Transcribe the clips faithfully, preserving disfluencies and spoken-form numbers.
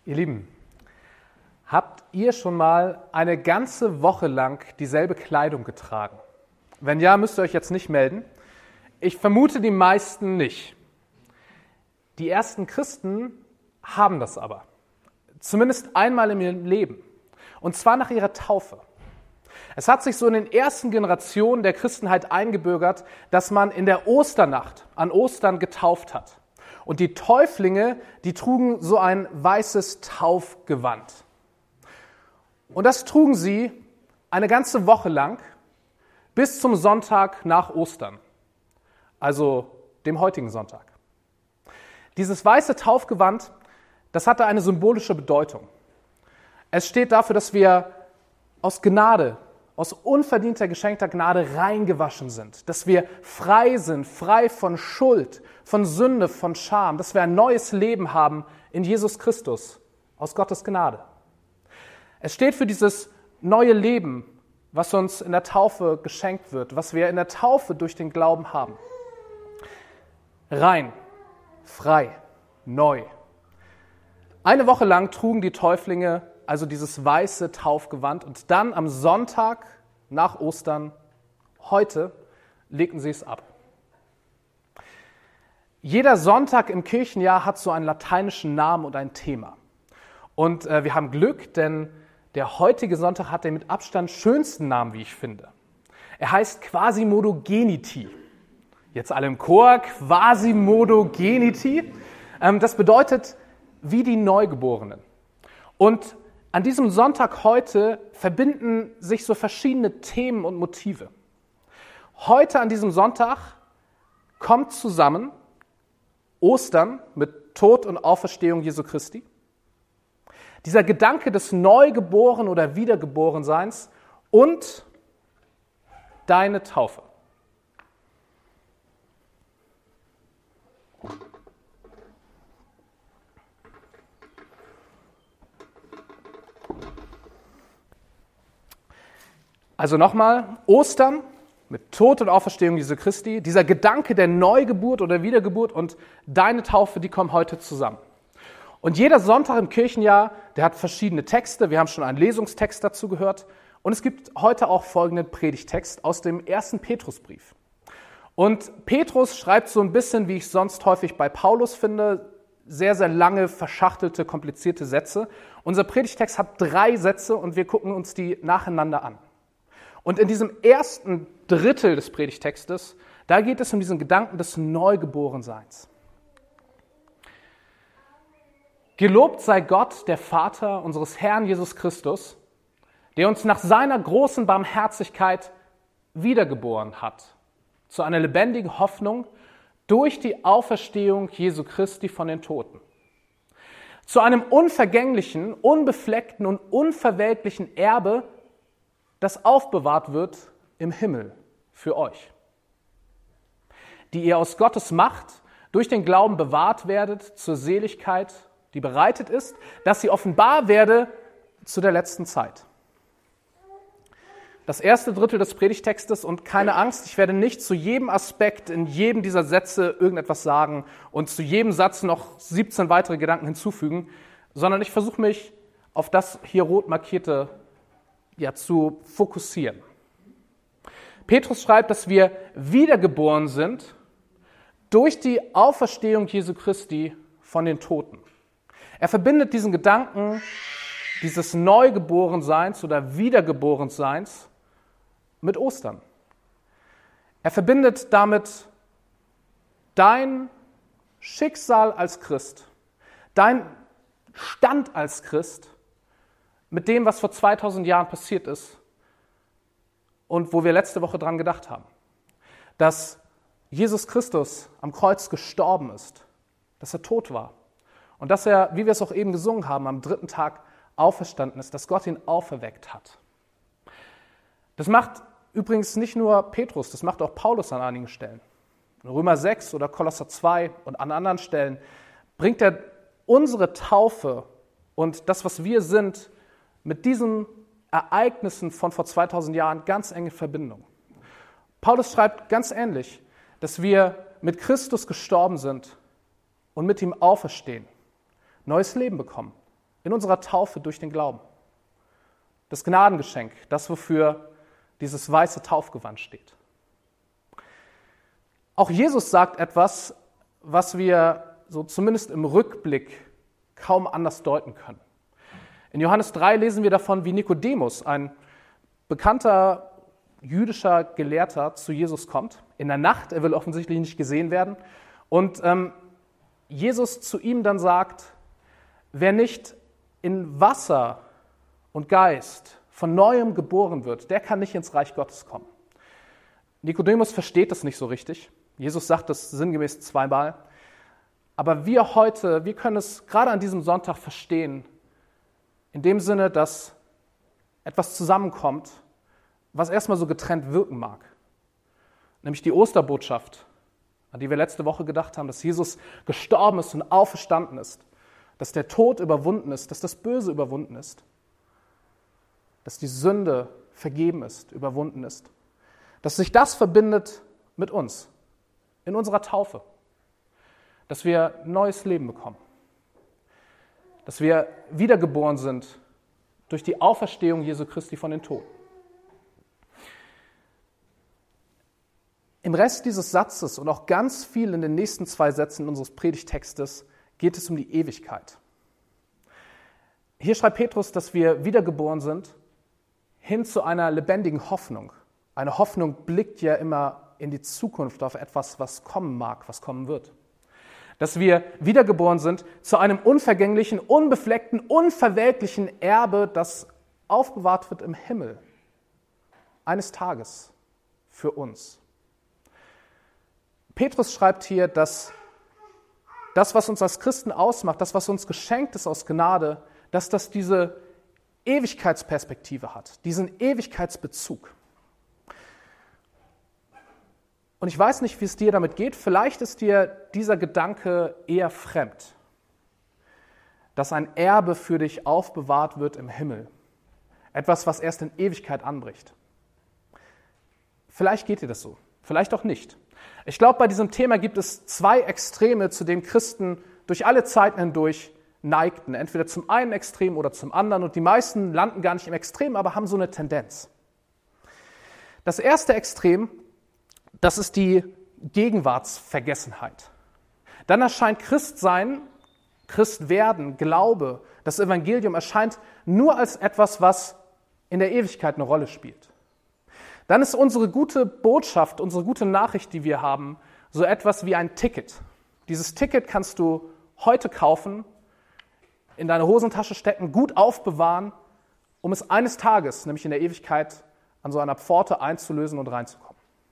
Ihr Lieben, habt ihr schon mal eine ganze Woche lang dieselbe Kleidung getragen? Wenn ja, müsst ihr euch jetzt nicht melden. Ich vermute die meisten nicht. Die ersten Christen haben das aber. Zumindest einmal in ihrem Leben. Und zwar nach ihrer Taufe. Es hat sich so in den ersten Generationen der Christenheit eingebürgert, dass man in der Osternacht an Ostern getauft hat. Und die Täuflinge, die trugen so ein weißes Taufgewand. Und das trugen sie eine ganze Woche lang bis zum Sonntag nach Ostern, also dem heutigen Sonntag. Dieses weiße Taufgewand, das hatte eine symbolische Bedeutung. Es steht dafür, dass wir aus Gnade, aus unverdienter, geschenkter Gnade reingewaschen sind, dass wir frei sind, frei von Schuld, von Sünde, von Scham, dass wir ein neues Leben haben in Jesus Christus, aus Gottes Gnade. Es steht für dieses neue Leben, was uns in der Taufe geschenkt wird, was wir in der Taufe durch den Glauben haben. Rein, frei, neu. Eine Woche lang trugen die Täuflinge also dieses weiße Taufgewand und dann am Sonntag nach Ostern, heute, legten sie es ab. Jeder Sonntag im Kirchenjahr hat so einen lateinischen Namen und ein Thema. Und äh, wir haben Glück, denn der heutige Sonntag hat den mit Abstand schönsten Namen, wie ich finde. Er heißt Quasimodo-Geniti. Jetzt alle im Chor, Quasimodo-Geniti. Ähm, das bedeutet wie die Neugeborenen. Und an diesem Sonntag heute verbinden sich so verschiedene Themen und Motive. Heute an diesem Sonntag kommt zusammen Ostern mit Tod und Auferstehung Jesu Christi. Dieser Gedanke des Neugeboren- oder Wiedergeborenseins und deine Taufe. Also nochmal, Ostern mit Tod und Auferstehung Jesu Christi, dieser Gedanke der Neugeburt oder Wiedergeburt und deine Taufe, die kommen heute zusammen. Und jeder Sonntag im Kirchenjahr, der hat verschiedene Texte, wir haben schon einen Lesungstext dazu gehört und es gibt heute auch folgenden Predigtext aus dem ersten Petrusbrief. Und Petrus schreibt so ein bisschen, wie ich sonst häufig bei Paulus finde, sehr, sehr lange, verschachtelte, komplizierte Sätze. Unser Predigtext hat drei Sätze und wir gucken uns die nacheinander an. Und in diesem ersten Drittel des Predigtextes, da geht es um diesen Gedanken des Neugeborenseins. Gelobt sei Gott, der Vater unseres Herrn Jesus Christus, der uns nach seiner großen Barmherzigkeit wiedergeboren hat, zu einer lebendigen Hoffnung durch die Auferstehung Jesu Christi von den Toten. Zu einem unvergänglichen, unbefleckten und unverwelklichen Erbe, das aufbewahrt wird im Himmel für euch, die ihr aus Gottes Macht durch den Glauben bewahrt werdet zur Seligkeit, die bereitet ist, dass sie offenbar werde zu der letzten Zeit. Das erste Drittel des Predigtextes und keine Angst, ich werde nicht zu jedem Aspekt in jedem dieser Sätze irgendetwas sagen und zu jedem Satz noch siebzehn weitere Gedanken hinzufügen, sondern ich versuche mich auf das hier rot markierte ja, zu fokussieren. Petrus schreibt, dass wir wiedergeboren sind durch die Auferstehung Jesu Christi von den Toten. Er verbindet diesen Gedanken dieses Neugeborenseins oder Wiedergeborenseins mit Ostern. Er verbindet damit dein Schicksal als Christ, dein Stand als Christ mit dem, was vor zweitausend Jahren passiert ist und wo wir letzte Woche dran gedacht haben. Dass Jesus Christus am Kreuz gestorben ist, dass er tot war und dass er, wie wir es auch eben gesungen haben, am dritten Tag auferstanden ist, dass Gott ihn auferweckt hat. Das macht übrigens nicht nur Petrus, das macht auch Paulus an einigen Stellen. In Römer sechs oder Kolosser zwei und an anderen Stellen bringt er unsere Taufe und das, was wir sind, mit diesen Ereignissen von vor zweitausend Jahren ganz eng in Verbindung. Paulus schreibt ganz ähnlich, dass wir mit Christus gestorben sind und mit ihm auferstehen, neues Leben bekommen, in unserer Taufe durch den Glauben. Das Gnadengeschenk, das, wofür dieses weiße Taufgewand steht. Auch Jesus sagt etwas, was wir so zumindest im Rückblick kaum anders deuten können. In Johannes drei lesen wir davon, wie Nikodemus, ein bekannter jüdischer Gelehrter, zu Jesus kommt. In der Nacht, er will offensichtlich nicht gesehen werden. Und ähm, Jesus zu ihm dann sagt, wer nicht in Wasser und Geist von Neuem geboren wird, der kann nicht ins Reich Gottes kommen. Nikodemus versteht das nicht so richtig. Jesus sagt das sinngemäß zweimal. Aber wir heute, wir können es gerade an diesem Sonntag verstehen, in dem Sinne, dass etwas zusammenkommt, was erstmal so getrennt wirken mag. Nämlich die Osterbotschaft, an die wir letzte Woche gedacht haben, dass Jesus gestorben ist und auferstanden ist, dass der Tod überwunden ist, dass das Böse überwunden ist, dass die Sünde vergeben ist, überwunden ist, dass sich das verbindet mit uns, in unserer Taufe, dass wir neues Leben bekommen, dass wir wiedergeboren sind durch die Auferstehung Jesu Christi von den Toten. Im Rest dieses Satzes und auch ganz viel in den nächsten zwei Sätzen unseres Predigtextes geht es um die Ewigkeit. Hier schreibt Petrus, dass wir wiedergeboren sind hin zu einer lebendigen Hoffnung. Eine Hoffnung blickt ja immer in die Zukunft auf etwas, was kommen mag, was kommen wird. Dass wir wiedergeboren sind zu einem unvergänglichen, unbefleckten, unverwelklichen Erbe, das aufbewahrt wird im Himmel. Eines Tages für uns. Petrus schreibt hier, dass das, was uns als Christen ausmacht, das, was uns geschenkt ist aus Gnade, dass das diese Ewigkeitsperspektive hat, diesen Ewigkeitsbezug. Und ich weiß nicht, wie es dir damit geht, vielleicht ist dir dieser Gedanke eher fremd, dass ein Erbe für dich aufbewahrt wird im Himmel. Etwas, was erst in Ewigkeit anbricht. Vielleicht geht dir das so, vielleicht auch nicht. Ich glaube, bei diesem Thema gibt es zwei Extreme, zu denen Christen durch alle Zeiten hindurch neigten. Entweder zum einen Extrem oder zum anderen. Und die meisten landen gar nicht im Extrem, aber haben so eine Tendenz. Das erste Extrem, das ist die Gegenwartsvergessenheit. Dann erscheint Christsein, Christwerden, Glaube, das Evangelium erscheint nur als etwas, was in der Ewigkeit eine Rolle spielt. Dann ist unsere gute Botschaft, unsere gute Nachricht, die wir haben, so etwas wie ein Ticket. Dieses Ticket kannst du heute kaufen, in deine Hosentasche stecken, gut aufbewahren, um es eines Tages, nämlich in der Ewigkeit, an so einer Pforte einzulösen und reinzukommen.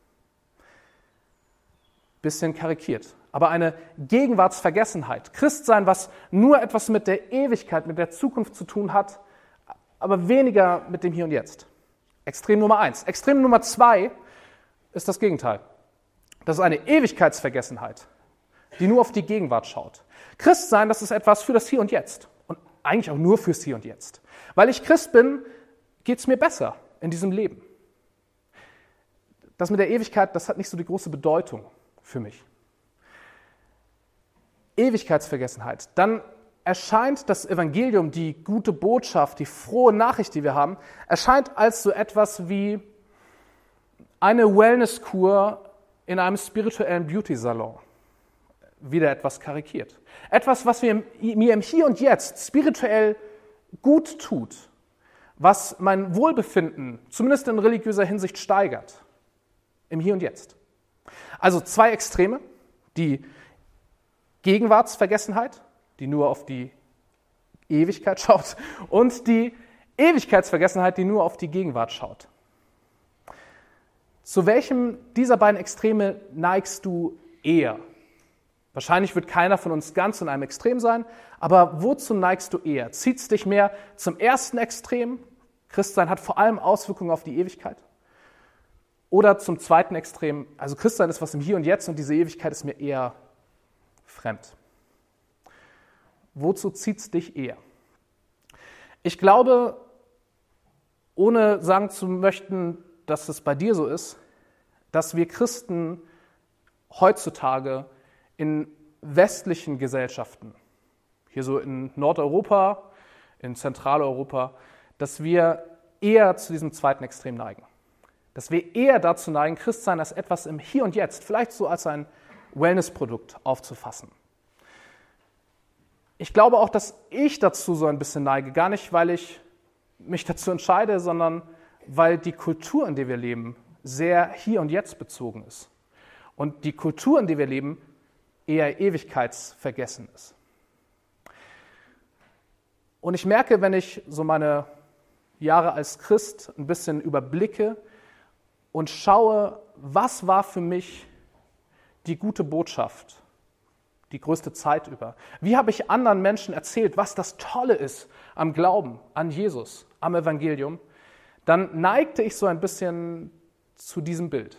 Bisschen karikiert, aber eine Gegenwartsvergessenheit. Christsein, was nur etwas mit der Ewigkeit, mit der Zukunft zu tun hat, aber weniger mit dem Hier und Jetzt. Extrem Nummer eins. Extrem Nummer zwei ist das Gegenteil. Das ist eine Ewigkeitsvergessenheit, die nur auf die Gegenwart schaut. Christsein, das ist etwas für das Hier und Jetzt und eigentlich auch nur fürs Hier und Jetzt. Weil ich Christ bin, geht es mir besser in diesem Leben. Das mit der Ewigkeit, das hat nicht so die große Bedeutung für mich. Ewigkeitsvergessenheit. Dann erscheint das Evangelium, die gute Botschaft, die frohe Nachricht, die wir haben, erscheint als so etwas wie eine Wellnesskur in einem spirituellen Beauty-Salon. Wieder etwas karikiert. Etwas, was mir im Hier und Jetzt spirituell gut tut, was mein Wohlbefinden, zumindest in religiöser Hinsicht, steigert. Im Hier und Jetzt. Also zwei Extreme, die Gegenwartsvergessenheit, die nur auf die Ewigkeit schaut, und die Ewigkeitsvergessenheit, die nur auf die Gegenwart schaut. Zu welchem dieser beiden Extreme neigst du eher? Wahrscheinlich wird keiner von uns ganz in einem Extrem sein, aber wozu neigst du eher? Zieht es dich mehr zum ersten Extrem? Christsein hat vor allem Auswirkungen auf die Ewigkeit. Oder zum zweiten Extrem, also Christsein ist was im Hier und Jetzt und diese Ewigkeit ist mir eher fremd. Wozu zieht es dich eher? Ich glaube, ohne sagen zu möchten, dass es bei dir so ist, dass wir Christen heutzutage in westlichen Gesellschaften, hier so in Nordeuropa, in Zentraleuropa, dass wir eher zu diesem zweiten Extrem neigen. Dass wir eher dazu neigen, Christsein als etwas im Hier und Jetzt, vielleicht so als ein Wellnessprodukt aufzufassen. Ich glaube auch, dass ich dazu so ein bisschen neige, gar nicht, weil ich mich dazu entscheide, sondern weil die Kultur, in der wir leben, sehr hier und jetzt bezogen ist. Und die Kultur, in der wir leben, eher ewigkeitsvergessen ist. Und ich merke, wenn ich so meine Jahre als Christ ein bisschen überblicke und schaue, was war für mich die gute Botschaft, die größte Zeit über? Wie habe ich anderen Menschen erzählt, was das Tolle ist am Glauben, an Jesus, am Evangelium? Dann neigte ich so ein bisschen zu diesem Bild.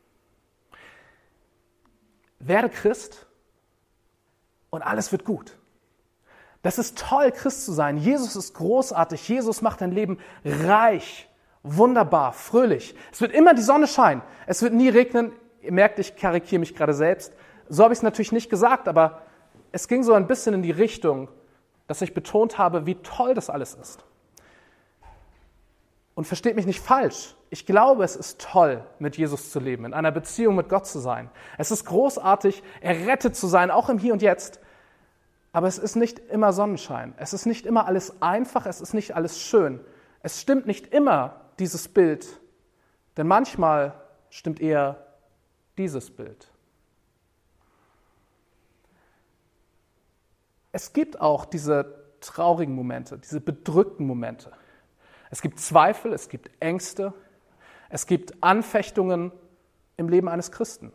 Werde Christ und alles wird gut. Das ist toll, Christ zu sein. Jesus ist großartig. Jesus macht dein Leben reich, wunderbar, fröhlich. Es wird immer die Sonne scheinen. Es wird nie regnen. Ihr merkt, ich karikiere mich gerade selbst. So habe ich es natürlich nicht gesagt, aber es ging so ein bisschen in die Richtung, dass ich betont habe, wie toll das alles ist. Und versteht mich nicht falsch. Ich glaube, es ist toll, mit Jesus zu leben, in einer Beziehung mit Gott zu sein. Es ist großartig, errettet zu sein, auch im Hier und Jetzt. Aber es ist nicht immer Sonnenschein. Es ist nicht immer alles einfach, es ist nicht alles schön. Es stimmt nicht immer dieses Bild, denn manchmal stimmt eher dieses Bild. Es gibt auch diese traurigen Momente, diese bedrückten Momente. Es gibt Zweifel, es gibt Ängste, es gibt Anfechtungen im Leben eines Christen.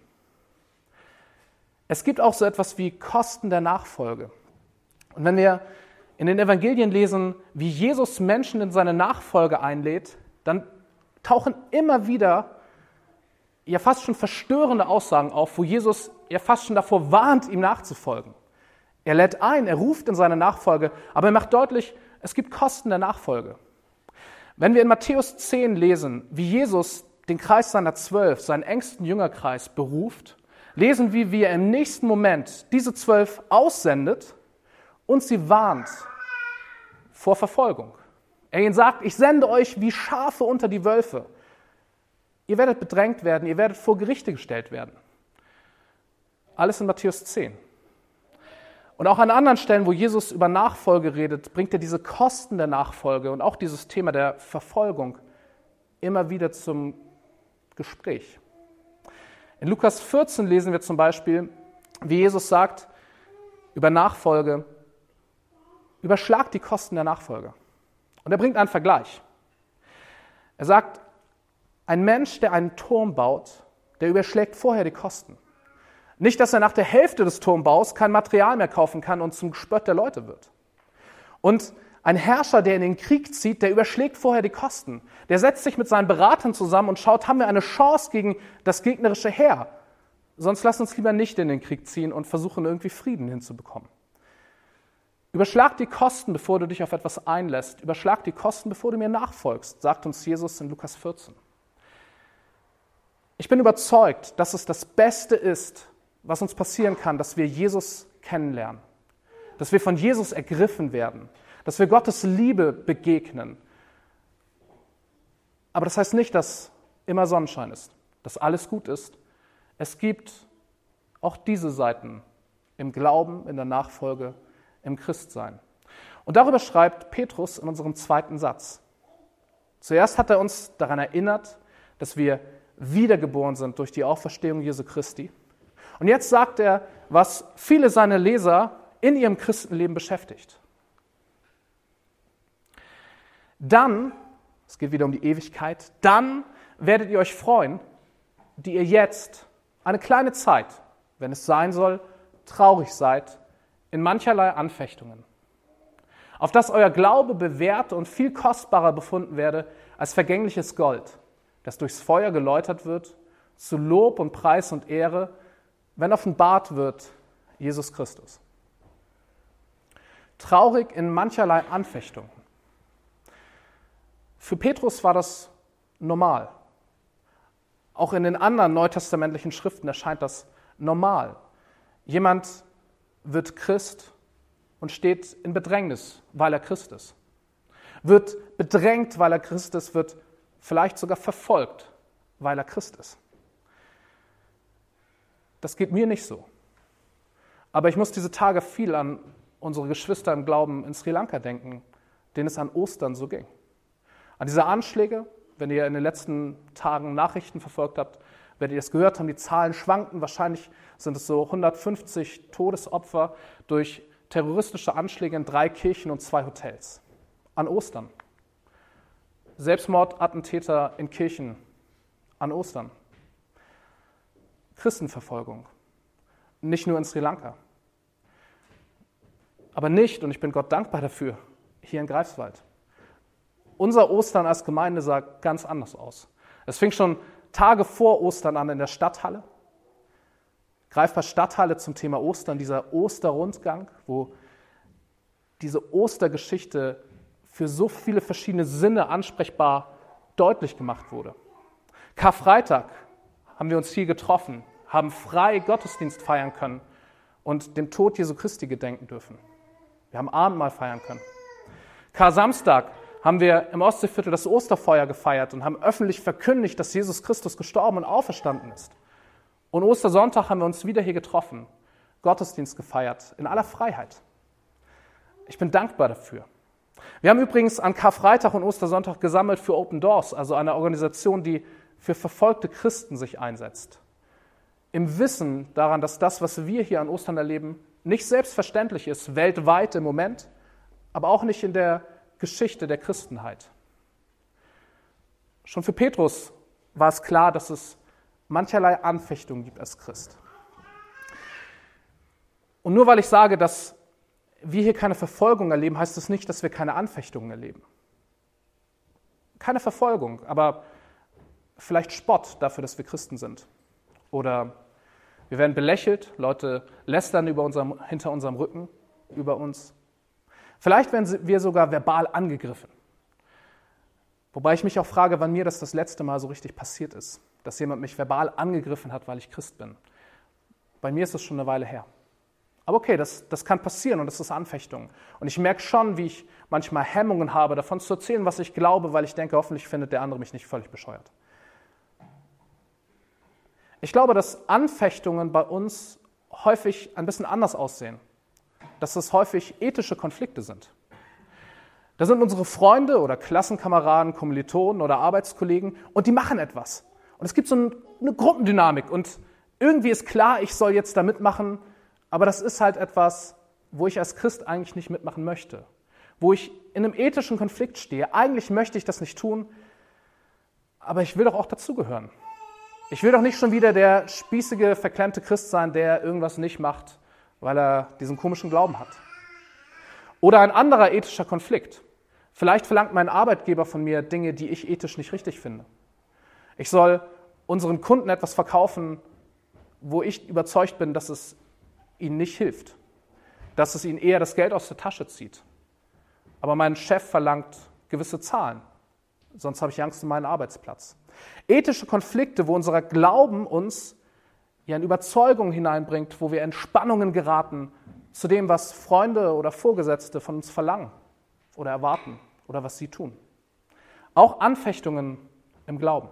Es gibt auch so etwas wie Kosten der Nachfolge. Und wenn wir in den Evangelien lesen, wie Jesus Menschen in seine Nachfolge einlädt, dann tauchen immer wieder ja fast schon verstörende Aussagen auf, wo Jesus ja fast schon davor warnt, ihm nachzufolgen. Er lädt ein, er ruft in seine Nachfolge, aber er macht deutlich, es gibt Kosten der Nachfolge. Wenn wir in Matthäus zehn lesen, wie Jesus den Kreis seiner Zwölf, seinen engsten Jüngerkreis beruft, lesen wir, wie er im nächsten Moment diese Zwölf aussendet und sie warnt vor Verfolgung. Er ihnen sagt, ich sende euch wie Schafe unter die Wölfe. Ihr werdet bedrängt werden, ihr werdet vor Gerichte gestellt werden. Alles in Matthäus zehn. Und auch an anderen Stellen, wo Jesus über Nachfolge redet, bringt er diese Kosten der Nachfolge und auch dieses Thema der Verfolgung immer wieder zum Gespräch. In Lukas vierzehn lesen wir zum Beispiel, wie Jesus sagt über Nachfolge, überschlagt die Kosten der Nachfolge. Und er bringt einen Vergleich. Er sagt, ein Mensch, der einen Turm baut, der überschlägt vorher die Kosten. Nicht, dass er nach der Hälfte des Turmbaus kein Material mehr kaufen kann und zum Gespött der Leute wird. Und ein Herrscher, der in den Krieg zieht, der überschlägt vorher die Kosten. Der setzt sich mit seinen Beratern zusammen und schaut, haben wir eine Chance gegen das gegnerische Heer? Sonst lass uns lieber nicht in den Krieg ziehen und versuchen, irgendwie Frieden hinzubekommen. Überschlag die Kosten, bevor du dich auf etwas einlässt. Überschlag die Kosten, bevor du mir nachfolgst, sagt uns Jesus in Lukas vierzehn. Ich bin überzeugt, dass es das Beste ist, was uns passieren kann, dass wir Jesus kennenlernen, dass wir von Jesus ergriffen werden, dass wir Gottes Liebe begegnen. Aber das heißt nicht, dass immer Sonnenschein ist, dass alles gut ist. Es gibt auch diese Seiten im Glauben, in der Nachfolge, im Christsein. Und darüber schreibt Petrus in unserem zweiten Satz. Zuerst hat er uns daran erinnert, dass wir wiedergeboren sind durch die Auferstehung Jesu Christi. Und jetzt sagt er, was viele seiner Leser in ihrem Christenleben beschäftigt. Dann, es geht wieder um die Ewigkeit, dann werdet ihr euch freuen, die ihr jetzt eine kleine Zeit, wenn es sein soll, traurig seid, in mancherlei Anfechtungen. Auf dass euer Glaube bewährt und viel kostbarer befunden werde als vergängliches Gold, das durchs Feuer geläutert wird, zu Lob und Preis und Ehre, wenn offenbart wird Jesus Christus. Traurig in mancherlei Anfechtungen. Für Petrus war das normal. Auch in den anderen neutestamentlichen Schriften erscheint das normal. Jemand wird Christ und steht in Bedrängnis, weil er Christ ist. wird bedrängt, weil er Christ ist, wird vielleicht sogar verfolgt, weil er Christ ist. Das geht mir nicht so. Aber ich muss diese Tage viel an unsere Geschwister im Glauben in Sri Lanka denken, denen es an Ostern so ging. An diese Anschläge, wenn ihr in den letzten Tagen Nachrichten verfolgt habt, werdet ihr es gehört haben, die Zahlen schwanken. Wahrscheinlich sind es so hundertfünfzig Todesopfer durch terroristische Anschläge in drei Kirchen und zwei Hotels. An Ostern. Selbstmordattentäter in Kirchen an Ostern. Christenverfolgung. Nicht nur in Sri Lanka. Aber nicht, und ich bin Gott dankbar dafür, hier in Greifswald. Unser Ostern als Gemeinde sah ganz anders aus. Es fing schon Tage vor Ostern an in der Stadthalle. Greifbar Stadthalle zum Thema Ostern, dieser Osterrundgang, wo diese Ostergeschichte für so viele verschiedene Sinne ansprechbar deutlich gemacht wurde. Karfreitag haben wir uns hier getroffen, haben frei Gottesdienst feiern können und dem Tod Jesu Christi gedenken dürfen. Wir haben Abendmahl feiern können. Kar-Samstag haben wir im Ostseeviertel das Osterfeuer gefeiert und haben öffentlich verkündigt, dass Jesus Christus gestorben und auferstanden ist. Und Ostersonntag haben wir uns wieder hier getroffen, Gottesdienst gefeiert, in aller Freiheit. Ich bin dankbar dafür. Wir haben übrigens an Karfreitag und Ostersonntag gesammelt für Open Doors, also eine Organisation, die für verfolgte Christen sich einsetzt. Im Wissen daran, dass das, was wir hier an Ostern erleben, nicht selbstverständlich ist, weltweit im Moment, aber auch nicht in der Geschichte der Christenheit. Schon für Petrus war es klar, dass es mancherlei Anfechtungen gibt als Christ. Und nur weil ich sage, dass wir hier keine Verfolgung erleben, heißt es nicht, dass wir keine Anfechtungen erleben. Keine Verfolgung, aber vielleicht Spott dafür, dass wir Christen sind. Oder wir werden belächelt, Leute lästern über unserem, hinter unserem Rücken über uns. Vielleicht werden wir sogar verbal angegriffen. Wobei ich mich auch frage, wann mir das das letzte Mal so richtig passiert ist, dass jemand mich verbal angegriffen hat, weil ich Christ bin. Bei mir ist es schon eine Weile her. Aber okay, das, das kann passieren und das ist Anfechtung. Und ich merke schon, wie ich manchmal Hemmungen habe, davon zu erzählen, was ich glaube, weil ich denke, hoffentlich findet der andere mich nicht völlig bescheuert. Ich glaube, dass Anfechtungen bei uns häufig ein bisschen anders aussehen. Dass es häufig ethische Konflikte sind. Da sind unsere Freunde oder Klassenkameraden, Kommilitonen oder Arbeitskollegen und die machen etwas. Und es gibt so eine Gruppendynamik und irgendwie ist klar, ich soll jetzt da mitmachen, aber das ist halt etwas, wo ich als Christ eigentlich nicht mitmachen möchte. Wo ich in einem ethischen Konflikt stehe. Eigentlich möchte ich das nicht tun, aber ich will doch auch dazugehören. Ich will doch nicht schon wieder der spießige, verklemmte Christ sein, der irgendwas nicht macht, weil er diesen komischen Glauben hat. Oder ein anderer ethischer Konflikt. Vielleicht verlangt mein Arbeitgeber von mir Dinge, die ich ethisch nicht richtig finde. Ich soll unseren Kunden etwas verkaufen, wo ich überzeugt bin, dass es ihnen nicht hilft, dass es ihnen eher das Geld aus der Tasche zieht. Aber mein Chef verlangt gewisse Zahlen, sonst habe ich Angst um meinen Arbeitsplatz. Ethische Konflikte, wo unser Glauben uns ja in Überzeugung hineinbringt, wo wir in Spannungen geraten zu dem, was Freunde oder Vorgesetzte von uns verlangen oder erwarten oder was sie tun. Auch Anfechtungen im Glauben.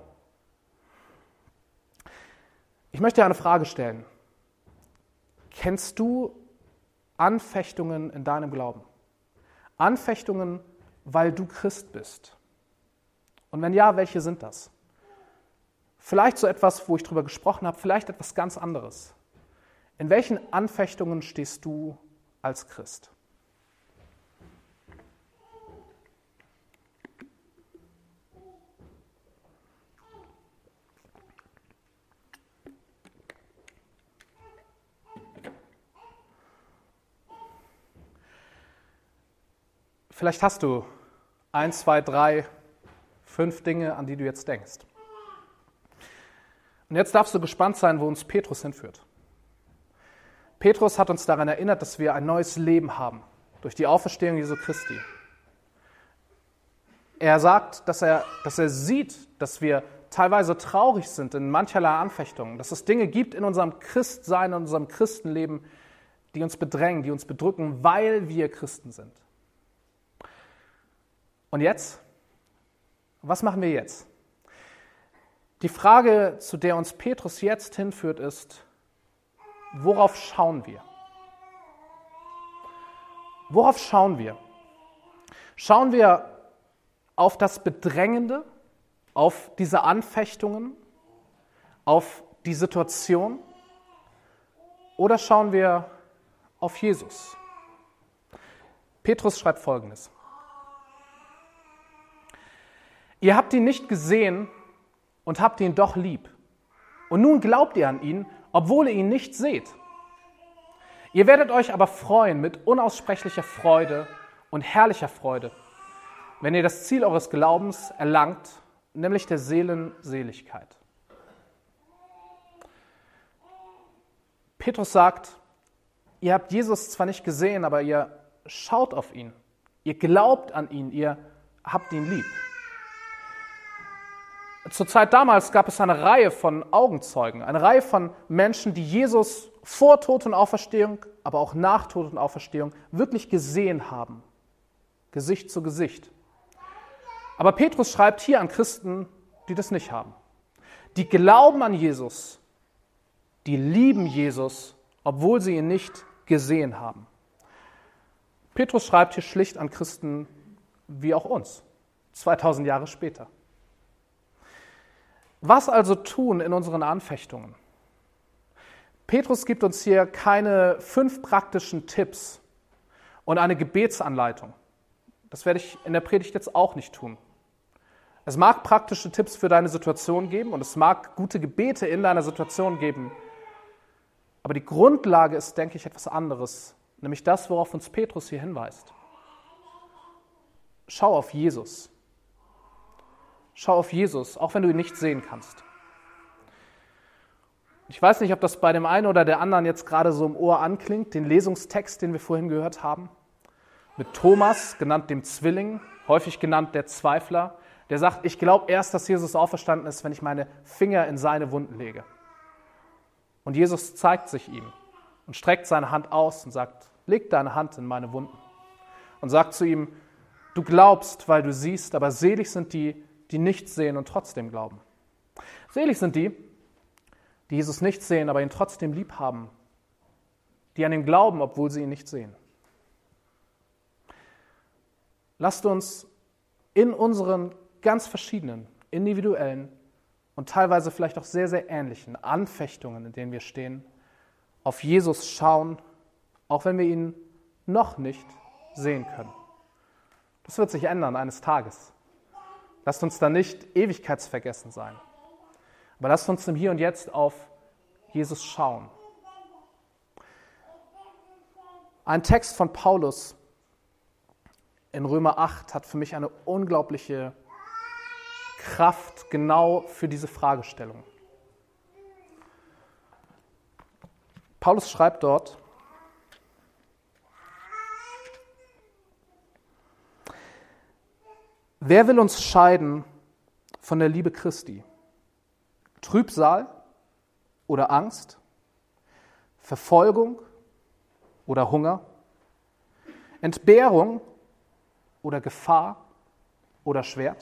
Ich möchte dir eine Frage stellen. Kennst du Anfechtungen in deinem Glauben? Anfechtungen, weil du Christ bist? Und wenn ja, welche sind das? Vielleicht so etwas, wo ich drüber gesprochen habe, vielleicht etwas ganz anderes. In welchen Anfechtungen stehst du als Christ? Vielleicht hast du ein, zwei, drei, fünf Dinge, an die du jetzt denkst. Und jetzt darfst du gespannt sein, wo uns Petrus hinführt. Petrus hat uns daran erinnert, dass wir ein neues Leben haben durch die Auferstehung Jesu Christi. Er sagt, dass er, dass er sieht, dass wir teilweise traurig sind in mancherlei Anfechtungen, dass es Dinge gibt in unserem Christsein, in unserem Christenleben, die uns bedrängen, die uns bedrücken, weil wir Christen sind. Und jetzt? Was machen wir jetzt? Die Frage, zu der uns Petrus jetzt hinführt, ist, worauf schauen wir? Worauf schauen wir? Schauen wir auf das Bedrängende, auf diese Anfechtungen, auf die Situation? Oder schauen wir auf Jesus? Petrus schreibt Folgendes. Ihr habt ihn nicht gesehen und habt ihn doch lieb. Und nun glaubt ihr an ihn, obwohl ihr ihn nicht seht. Ihr werdet euch aber freuen mit unaussprechlicher Freude und herrlicher Freude, wenn ihr das Ziel eures Glaubens erlangt, nämlich der Seelenseligkeit. Petrus sagt, ihr habt Jesus zwar nicht gesehen, aber ihr schaut auf ihn. Ihr glaubt an ihn, ihr habt ihn lieb. Zur Zeit damals gab es eine Reihe von Augenzeugen, eine Reihe von Menschen, die Jesus vor Tod und Auferstehung, aber auch nach Tod und Auferstehung wirklich gesehen haben. Gesicht zu Gesicht. Aber Petrus schreibt hier an Christen, die das nicht haben. Die glauben an Jesus, die lieben Jesus, obwohl sie ihn nicht gesehen haben. Petrus schreibt hier schlicht an Christen wie auch uns, zweitausend Jahre später. Was also tun in unseren Anfechtungen? Petrus gibt uns hier keine fünf praktischen Tipps und eine Gebetsanleitung. Das werde ich in der Predigt jetzt auch nicht tun. Es mag praktische Tipps für deine Situation geben und es mag gute Gebete in deiner Situation geben. Aber die Grundlage ist, denke ich, etwas anderes, nämlich das, worauf uns Petrus hier hinweist. Schau auf Jesus. Schau auf Jesus, auch wenn du ihn nicht sehen kannst. Ich weiß nicht, ob das bei dem einen oder der anderen jetzt gerade so im Ohr anklingt, den Lesungstext, den wir vorhin gehört haben, mit Thomas, genannt dem Zwilling, häufig genannt der Zweifler, der sagt, ich glaube erst, dass Jesus auferstanden ist, wenn ich meine Finger in seine Wunden lege. Und Jesus zeigt sich ihm und streckt seine Hand aus und sagt, leg deine Hand in meine Wunden. Und sagt zu ihm, du glaubst, weil du siehst, aber selig sind die, die nicht sehen und trotzdem glauben. Selig sind die, die Jesus nicht sehen, aber ihn trotzdem lieb haben, die an ihn glauben, obwohl sie ihn nicht sehen. Lasst uns in unseren ganz verschiedenen, individuellen und teilweise vielleicht auch sehr, sehr ähnlichen Anfechtungen, in denen wir stehen, auf Jesus schauen, auch wenn wir ihn noch nicht sehen können. Das wird sich ändern eines Tages. Lasst uns da nicht ewigkeitsvergessen sein. Aber lasst uns im Hier und Jetzt auf Jesus schauen. Ein Text von Paulus in Römer acht hat für mich eine unglaubliche Kraft genau für diese Fragestellung. Paulus schreibt dort, wer will uns scheiden von der Liebe Christi? Trübsal oder Angst? Verfolgung oder Hunger? Entbehrung oder Gefahr oder Schwert?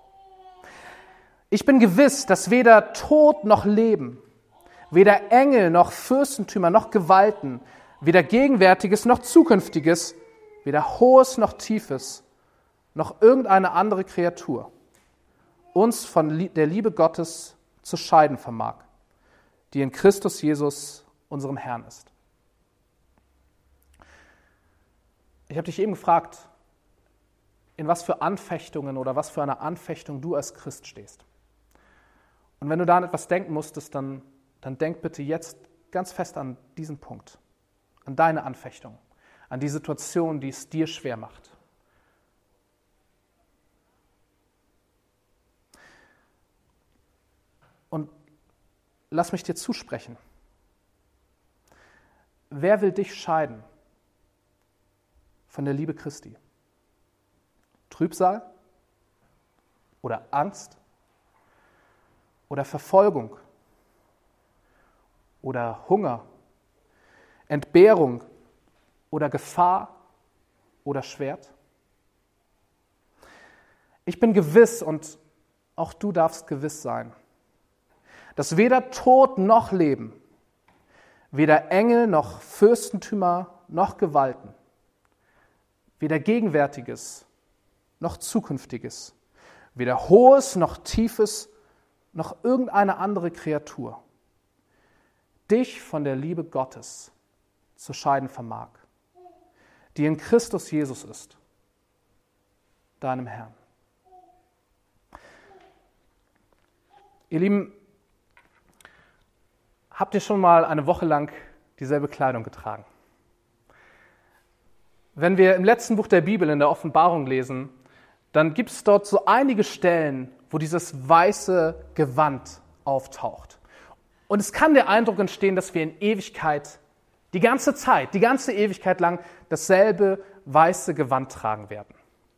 Ich bin gewiss, dass weder Tod noch Leben, weder Engel noch Fürstentümer noch Gewalten, weder Gegenwärtiges noch Zukünftiges, weder Hohes noch Tiefes, noch irgendeine andere Kreatur uns von der Liebe Gottes zu scheiden vermag, die in Christus Jesus, unserem Herrn ist. Ich habe dich eben gefragt, in was für Anfechtungen oder was für eine Anfechtung du als Christ stehst. Und wenn du da an etwas denken musstest, dann, dann denk bitte jetzt ganz fest an diesen Punkt, an deine Anfechtung, an die Situation, die es dir schwer macht. Und lass mich dir zusprechen. Wer will dich scheiden von der Liebe Christi? Trübsal oder Angst oder Verfolgung oder Hunger, Entbehrung oder Gefahr oder Schwert? Ich bin gewiss und auch du darfst gewiss sein, dass weder Tod noch Leben, weder Engel noch Fürstentümer noch Gewalten, weder Gegenwärtiges noch Zukünftiges, weder Hohes noch Tiefes noch irgendeine andere Kreatur dich von der Liebe Gottes zu scheiden vermag, die in Christus Jesus ist, deinem Herrn. Ihr Lieben, habt ihr schon mal eine Woche lang dieselbe Kleidung getragen? Wenn wir im letzten Buch der Bibel, in der Offenbarung lesen, dann gibt es dort so einige Stellen, wo dieses weiße Gewand auftaucht. Und es kann der Eindruck entstehen, dass wir in Ewigkeit, die ganze Zeit, die ganze Ewigkeit lang dasselbe weiße Gewand tragen werden.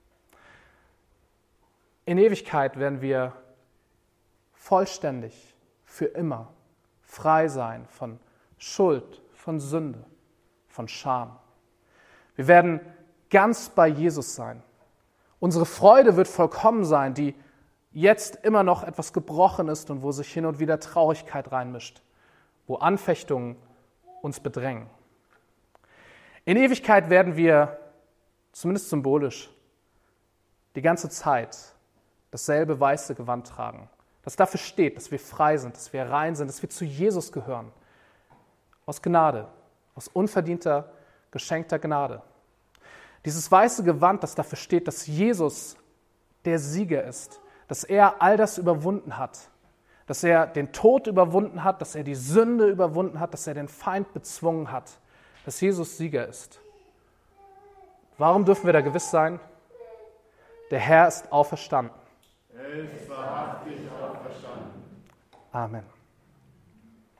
In Ewigkeit werden wir vollständig, für immer frei sein von Schuld, von Sünde, von Scham. Wir werden ganz bei Jesus sein. Unsere Freude wird vollkommen sein, die jetzt immer noch etwas gebrochen ist und wo sich hin und wieder Traurigkeit reinmischt, wo Anfechtungen uns bedrängen. In Ewigkeit werden wir, zumindest symbolisch, die ganze Zeit dasselbe weiße Gewand tragen, das dafür steht, dass wir frei sind, dass wir rein sind, dass wir zu Jesus gehören. Aus Gnade, aus unverdienter, geschenkter Gnade. Dieses weiße Gewand, das dafür steht, dass Jesus der Sieger ist, dass er all das überwunden hat, dass er den Tod überwunden hat, dass er die Sünde überwunden hat, dass er den Feind bezwungen hat, dass Jesus Sieger ist. Warum dürfen wir da gewiss sein? Der Herr ist auferstanden. Er ist wahrhaftig auferstanden. Amen.